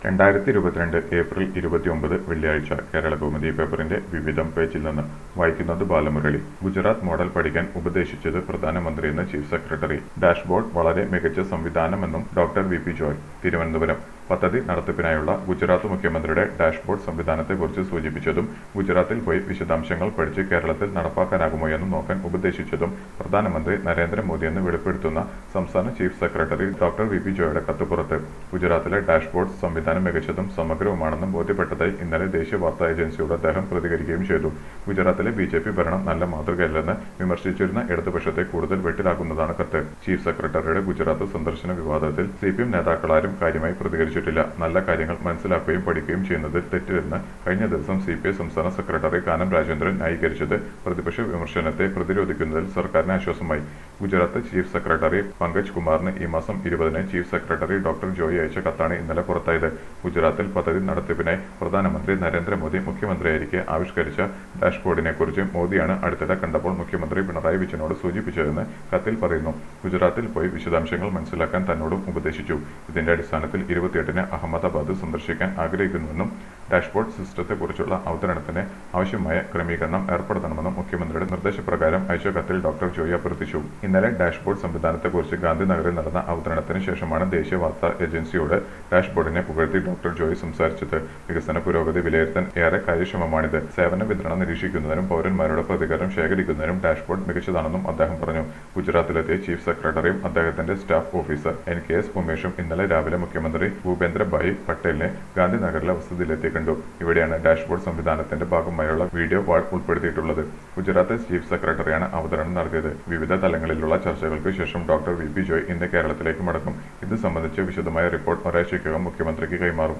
2022 April 29 വെള്ളിയാഴ്ച കേരളകൗമുദി പേപ്പറിന്റെ വിവിധം പേജിൽ നിന്ന് വായിക്കുന്നത് ബാലമുരളി. ഗുജറാത്ത് മോഡൽ പഠിക്കാൻ ഉപദേശിച്ചത് പ്രധാനമന്ത്രിയെന്ന് ചീഫ് സെക്രട്ടറി. ഡാഷ്ബോർഡ് വളരെ മികച്ച സംവിധാനമെന്നും ഡോക്ടർ വി.പി. ജോയ്. തിരുവനന്തപുരം. പദ്ധതി നടത്തിപ്പിനായുള്ള ഗുജറാത്ത് മുഖ്യമന്ത്രിയുടെ ഡാഷ്ബോർഡ് സംവിധാനത്തെക്കുറിച്ച് സൂചിപ്പിച്ചതും ഗുജറാത്തിൽ പോയി വിശദാംശങ്ങൾ പഠിച്ച് കേരളത്തിൽ നടപ്പാക്കാനാകുമോയെന്ന് നോക്കാൻ ഉപദേശിച്ചതും പ്രധാനമന്ത്രി നരേന്ദ്രമോദിയെന്ന് വെളിപ്പെടുത്തുന്ന സംസ്ഥാന ചീഫ് സെക്രട്ടറി ഡോക്ടർ വി.പി. ജോയുടെ കത്ത് പുറത്ത്. ഗുജറാത്തിലെ ഡാഷ്ബോർഡ് സംവിധാനം മികച്ചതും സമഗ്രവുമാണെന്ന് ബോധ്യപ്പെട്ടതായി ഇന്നലെ ദേശീയ വാർത്താ ഏജൻസിയോട് അദ്ദേഹം പ്രതികരിക്കുകയും ചെയ്തു. ഗുജറാത്തിലെ ബി.ജെ.പി. ഭരണം നല്ല മാതൃകയല്ലെന്ന് വിമർശിച്ചിരുന്ന ഇടതുപക്ഷത്തെ കൂടുതൽ വെട്ടിലാക്കുന്നതാണ് കത്ത്. ചീഫ് സെക്രട്ടറിയുടെ ഗുജറാത്ത് സന്ദർശന വിവാദത്തിൽ CPM നേതാക്കളാരും കാര്യമായി പ്രതികരിച്ചിട്ടില്ല. നല്ല കാര്യങ്ങൾ മനസ്സിലാക്കുകയും പഠിക്കുകയും ചെയ്യുന്നതിൽ തെറ്റില്ലെന്ന് കഴിഞ്ഞ ദിവസം CPI സംസ്ഥാന സെക്രട്ടറി കാനം രാജേന്ദ്രൻ ന്യായീകരിച്ചത് പ്രതിപക്ഷ വിമർശനത്തെ പ്രതിരോധിക്കുന്നതിൽ സർക്കാരിന് ആശ്വാസമായി. ഗുജറാത്ത് ചീഫ് സെക്രട്ടറി പങ്കജ് കുമാറിന് ഈ മാസം 20-ന് ചീഫ് സെക്രട്ടറി ഡോക്ടർ ജോയി അയച്ച കത്താണ് ഇന്നലെ പുറത്തായത്. ഗുജറാത്തിൽ പദ്ധതി നടത്തിപ്പിനായി പ്രധാനമന്ത്രി നരേന്ദ്രമോദി മുഖ്യമന്ത്രിയായിരിക്കെ ആവിഷ്കരിച്ച ഡാഷ്ബോർഡിനെക്കുറിച്ച് മോദിയാണ് അടുത്തിടെ കണ്ടപ്പോൾ മുഖ്യമന്ത്രി പിണറായി വിജയനോട് സൂചിപ്പിച്ചതെന്ന് കത്തിൽ പറയുന്നു. ഗുജറാത്തിൽ പോയി വിശദാംശങ്ങൾ മനസ്സിലാക്കാൻ തന്നോടും ഉപദേശിച്ചു. ഇതിന്റെ അടിസ്ഥാനത്തിൽ 28-ന് അഹമ്മദാബാദ് സന്ദർശിക്കാൻ ആഗ്രഹിക്കുന്നുവെന്നും ഡാഷ്ബോർഡ് സിസ്റ്റത്തെക്കുറിച്ചുള്ള അവതരണത്തിന് ആവശ്യമായ ക്രമീകരണം ഏർപ്പെടുത്തണമെന്നും മുഖ്യമന്ത്രിയുടെ നിർദ്ദേശപ്രകാരം അയച്ച കത്തിൽ ഡോക്ടർ ജോയി അഭ്യർത്ഥിച്ചു. ഇന്നലെ ഡാഷ്ബോർഡ് സംവിധാനത്തെക്കുറിച്ച് ഗാന്ധിനഗറിൽ നടന്ന അവതരണത്തിന് ശേഷമാണ് ദേശീയ വാർത്താ ഏജൻസിയോട് ഡാഷ്ബോർഡിനെ പുകഴ്ത്തി ഡോക്ടർ ജോയി സംസാരിച്ചത്. വികസന പുരോഗതി വിലയിരുത്താൻ ഏറെ കാര്യക്ഷമമാണിത്. സേവന വിതരണം നിരീക്ഷിക്കുന്നതിനും പൗരന്മാരുടെ പ്രതികരണം ശേഖരിക്കുന്നതിനും ഡാഷ്ബോർഡ് മികച്ചതാണെന്നും അദ്ദേഹം പറഞ്ഞു. ഗുജറാത്തിലെത്തിയ ചീഫ് സെക്രട്ടറിയും അദ്ദേഹത്തിന്റെ സ്റ്റാഫ് ഓഫീസർ NKS ഉമേഷും ഇന്നലെ രാവിലെ മുഖ്യമന്ത്രി ഭൂപേന്ദ്രഭായ് പട്ടേലിനെ ഗാന്ധിനഗറിലെ വസതിയിലെത്തി കണ്ടു. ഇവിടെയാണ് ഡാഷ്ബോർഡ് സംവിധാനത്തിന്റെ ഭാഗമായുള്ള വീഡിയോ വാൾ ഉൾപ്പെടുത്തിയിട്ടുള്ളത്. ഗുജറാത്ത് ചീഫ് സെക്രട്ടറിയാണ് അവതരണം നടത്തിയത്. വിവിധ തലങ്ങളിലുള്ള ചർച്ചകൾക്ക് ശേഷം ഡോക്ടർ വി.പി. ജോയ് ഇന്ന് കേരളത്തിലേക്ക് മടങ്ങും. ഇത് സംബന്ധിച്ച് വിശദമായ റിപ്പോർട്ട് ഒരാഴ്ചയ്ക്കകം മുഖ്യമന്ത്രിക്ക് കൈമാറും.